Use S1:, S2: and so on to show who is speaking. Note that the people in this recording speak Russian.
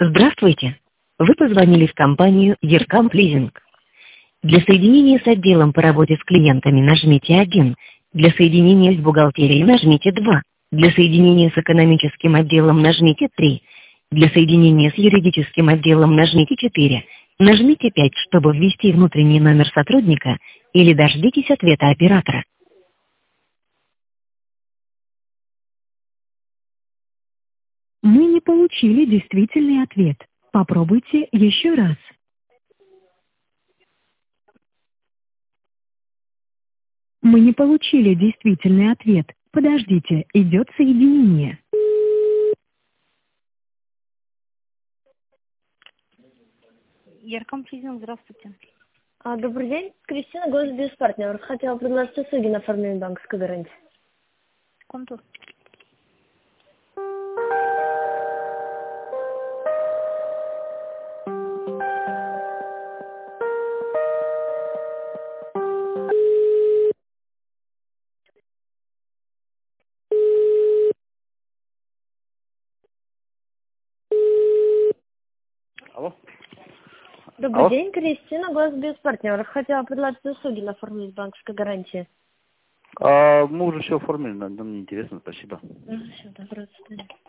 S1: Здравствуйте. Вы позвонили в компанию Еркамп Лизинг. Для соединения с отделом по работе с клиентами нажмите 1. Для соединения с бухгалтерией нажмите 2. Для соединения с экономическим отделом нажмите 3. Для соединения с юридическим отделом нажмите 4. Нажмите 5, чтобы ввести внутренний номер сотрудника, или дождитесь ответа оператора. Мы не получили действительный ответ. Попробуйте еще раз. Мы не получили действительный ответ. Подождите, идет соединение.
S2: Яркомплизинг, здравствуйте.
S3: Добрый день, Кристина, Госбезпартнер. Хотела предложить услуги на оформление банковской гарантии.
S2: Секунду.
S4: Алло?
S3: Добрый день, Кристина, Госбезпартнер. Хотела предложить услуги на оформление банковской гарантии.
S4: Мы уже все оформили, нам не интересно, спасибо.
S3: Все, доброго свидания.